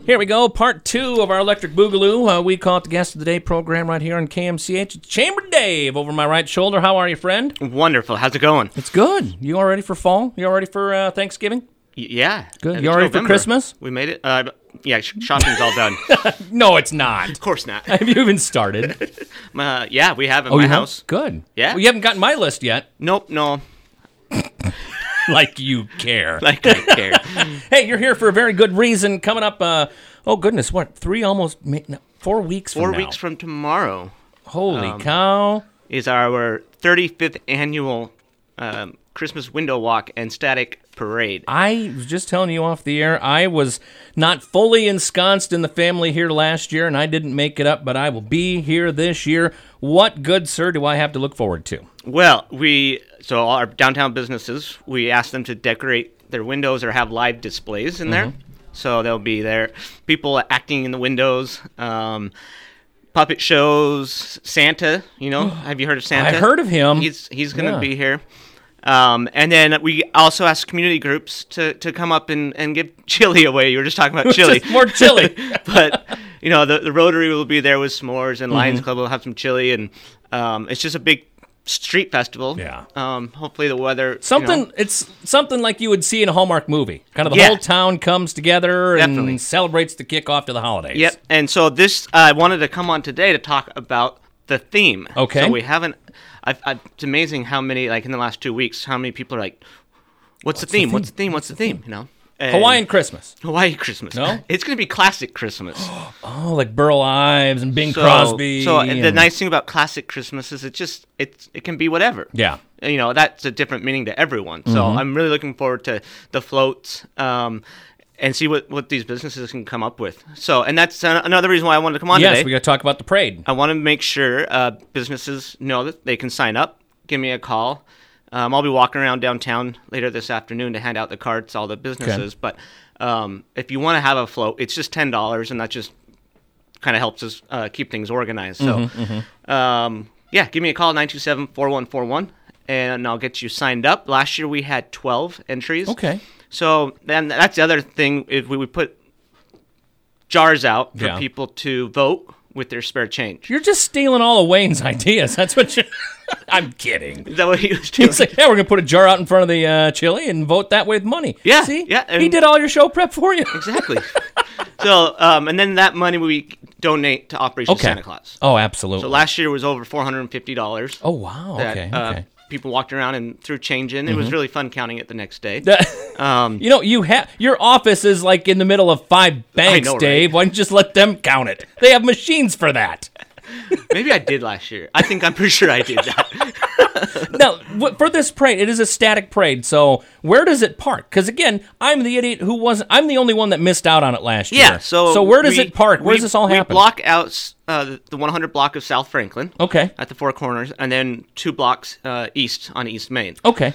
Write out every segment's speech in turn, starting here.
Here we go, part 2 of our Electric Boogaloo. We call it the Guest of the Day program right here on KMCH. It's Chamber Dave over my right shoulder. How are you, friend? Wonderful. How's it going? It's good. You all ready for fall? You all ready for Thanksgiving? Yeah. Good. You all ready for Christmas? We made it. Yeah, shopping's all done. No, it's not. Of course not. Have you even started? Yeah, we have in my house. Good. Yeah. Well, you haven't gotten my list yet. Nope, no. Like you care. Like I care. Hey, you're here for a very good reason. Coming up, oh goodness, what, 4 weeks from 4 now? weeks from tomorrow. Holy cow. Is our 35th annual Christmas Window Walk and Static Parade. I was just telling you off the air, I was not fully ensconced in the family here last year, and I didn't make it up, but I will be here this year. What good, sir, do I have to look forward to? Well, so all our downtown businesses, we asked them to decorate their windows or have live displays in there. So they'll be there. People acting in the windows, puppet shows, Santa, have you heard of Santa? I've heard of him. He's going to be here. And then we also asked community groups to come up and give chili away. You were just talking about chili. More chili. But, the Rotary will be there with s'mores, and Lions Club will have some chili, and it's just a big street festival. Yeah. Hopefully the weather... It's something like you would see in a Hallmark movie. Kind of the whole town comes together and celebrates the kickoff to the holidays. Yep. And so this, I wanted to come on today to talk about the theme. Okay. So we haven't... it's amazing how many, like in the last 2 weeks, how many people are like, what's the theme? What's the theme? What's the theme? And Hawaiian Christmas. Hawaii Christmas. No? It's going to be classic Christmas. Oh, like Burl Ives and Bing Crosby. So the nice thing about classic Christmas is it can be whatever. Yeah. That's a different meaning to everyone. So I'm really looking forward to the floats and see what these businesses can come up with. So, and that's another reason why I wanted to come on today. Yes, we got to talk about the parade. I want to make sure businesses know that they can sign up. Give me a call. I'll be walking around downtown later this afternoon to hand out the cards to all the businesses. Okay. But if you want to have a float, it's just $10, and that just kind of helps us keep things organized. So, give me a call, 927-4141, and I'll get you signed up. Last year we had 12 entries. Okay. So then that's the other thing. If we would put jars out for people to vote with their spare change. You're just stealing all of Wayne's ideas. That's what you're... I'm kidding. Is that what he was doing? He's like, we're going to put a jar out in front of the chili and vote that way with money. Yeah. See? Yeah. He did all your show prep for you. Exactly. So, and then that money we donate to Operation Santa Claus. Oh, absolutely. So last year was over $450. Oh, wow. Okay. People walked around and threw change in. It was really fun counting it the next day. Your office is like in the middle of 5 banks, I know, Dave. right? Why don't you just let them count it? They have machines for that. Maybe I did last year. I'm pretty sure I did that. Now, for this parade, it is a static parade. So where does it park? Because again, I'm the idiot who wasn't. I'm the only one that missed out on it last year. Yeah. So where does it park? Where does this all happen? We block out the 100 block of South Franklin. Okay. At the Four Corners, and then 2 blocks east on East Main. Okay.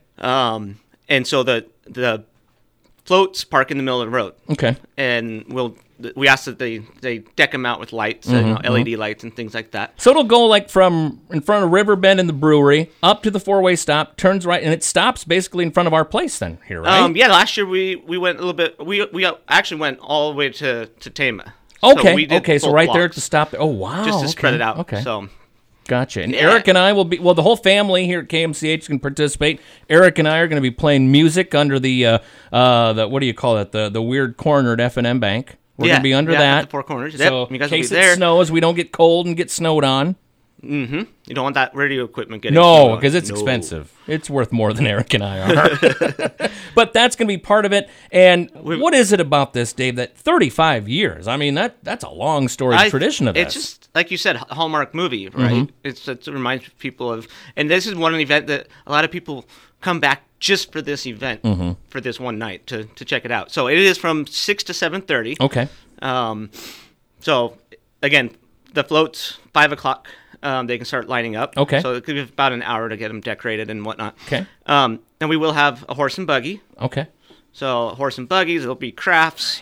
And so the floats park in the middle of the road. Okay. And we ask that they deck them out with lights, LED lights and things like that. So it'll go like from in front of Riverbend and the brewery up to the 4-way stop, turns right, and it stops basically in front of our place then here, right? Yeah, last year we went a little bit, we actually went all the way to Tama. Okay, so right there at the stop. Oh, wow. Just to spread it out. Okay. So. Gotcha. And Eric and I will be, the whole family here at KMCH can participate. Eric and I are going to be playing music under the what do you call it, the weird corner at F&M Bank. We're going to be under that. At the Four Corners. So you guys in case will be there. it snows, we don't get cold and get snowed on. Mm-hmm. You don't want that radio equipment getting No, because it's expensive. It's worth more than Eric and I are. But that's going to be part of it. And what is it about this, Dave, that 35 years? I mean, that's a long storied tradition of this. It's just, like you said, Hallmark movie, right? It reminds people of, and this is one event that a lot of people come back just for this event, for this one night, to check it out. So it is from 6 to 7:30. Okay. So, again, the floats, 5 o'clock. They can start lining up. Okay. So it could be about an hour to get them decorated and whatnot. Okay. And we will have a horse and buggy. Okay. So horse and buggies, there'll be crafts.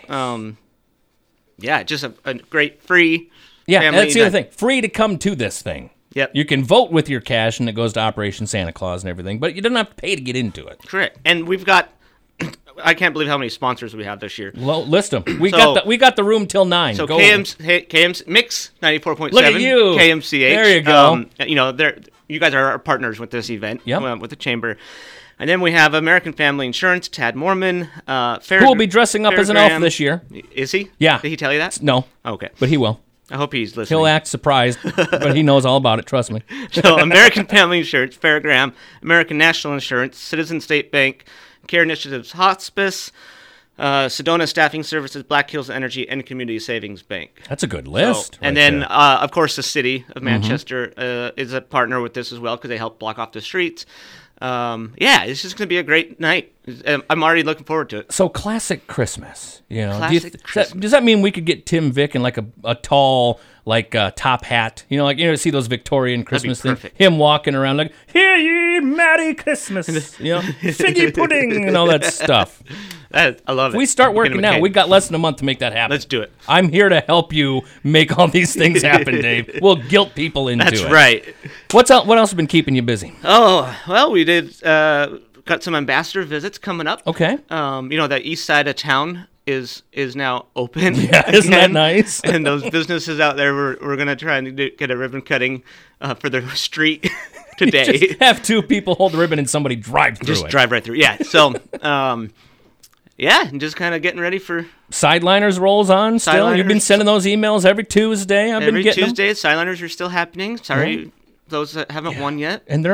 Just a great free family that's the event. other thing. Free to come to this thing. Yep. You can vote with your cash, and it goes to Operation Santa Claus and everything, but you don't have to pay to get into it. Correct. And we've got I can't believe how many sponsors we have this year. Well, list them. We got the room till 9. So KMC Mix 94.7. Look at you. KMCH. There you go. You guys are our partners with this event. Yep. With the chamber. And then we have American Family Insurance, Tad Mormon. Who will be dressing up as an elf this year? Is he? Yeah. Did he tell you that? No. Okay. But he will. I hope he's listening. He'll act surprised, but he knows all about it, trust me. So American Family Insurance, Fairgram, American National Insurance, Citizen State Bank, Care Initiatives Hospice, Sedona Staffing Services, Black Hills Energy, and Community Savings Bank. That's a good list. And then, of course, the city of Manchester is a partner with this as well because they help block off the streets. It's just going to be a great night. I'm already looking forward to it. So classic Christmas, Christmas. Does that mean we could get Tim Vick in like a tall, top hat? See those Victorian Christmas things? Him walking around like, "Hear ye, Merry Christmas," figgy pudding and all that stuff. I love it. We start working now. We got less than a month to make that happen. Let's do it. I'm here to help you make all these things happen, Dave. We'll guilt people into it. That's right. What else has been keeping you busy? Oh, well, we did got some ambassador visits coming up. Okay. The east side of town is now open. Yeah, isn't that nice? And those businesses out there, we're going to try and get a ribbon cutting for the street today. Just have two people hold the ribbon and somebody drive through it. Just drive right through. Yeah. So, and just kind of getting ready for... Sideliners rolls on still? You've been sending those emails every Tuesday. Every Tuesday, Sideliners are still happening. Sorry, those that haven't won yet. And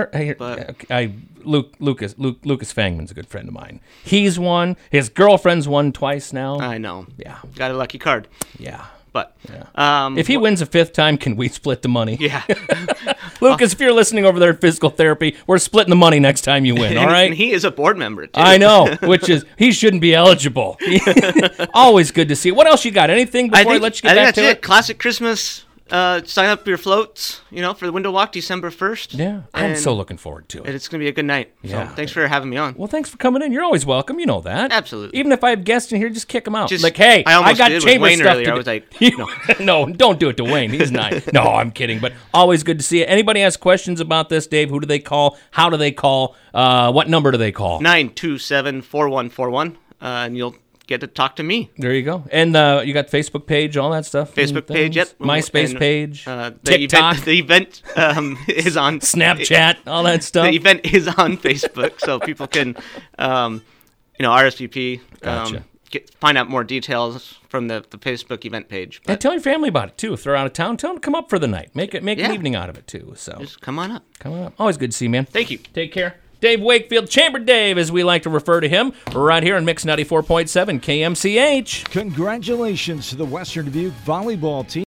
Lucas Fangman's a good friend of mine. He's won. His girlfriend's won twice now. I know. Yeah. Got a lucky card. Yeah. But if he wins a fifth time, can we split the money? Yeah. Lucas, if you're listening over there at Physical Therapy, we're splitting the money next time you win, all right? And he is a board member, too. I know, he shouldn't be eligible. Always good to see. What else you got? Anything before I let you get back to it? Classic Christmas. Sign up your floats, for the window walk December 1st. Yeah, I'm so looking forward to it. And it's going to be a good night. Yeah. So thanks for having me on. Well, thanks for coming in. You're always welcome. You know that. Absolutely. Even if I have guests in here, just kick them out. Hey, I got chamber stuff earlier. I was like, no, don't do it to Wayne. He's nice. No, I'm kidding. But always good to see you. Anybody has questions about this, Dave? Who do they call? How do they call? What number do they call? 927-4141, and you'll get to talk to me. There you go. And you got Facebook page, all that stuff? Facebook page, yep. MySpace page, TikTok. The event is on... Snapchat, all that stuff. The event is on Facebook, so people can, RSVP, Gotcha. Find out more details from the Facebook event page. And tell your family about it, too. If they're out of town, tell them to come up for the night. Make an evening out of it, too. So just come on up. Always good to see you, man. Thank you. Take care. Dave Wakefield, Chamber Dave, as we like to refer to him, right here on Mix 94.7 KMCH. Congratulations to the Western Dubuque volleyball team.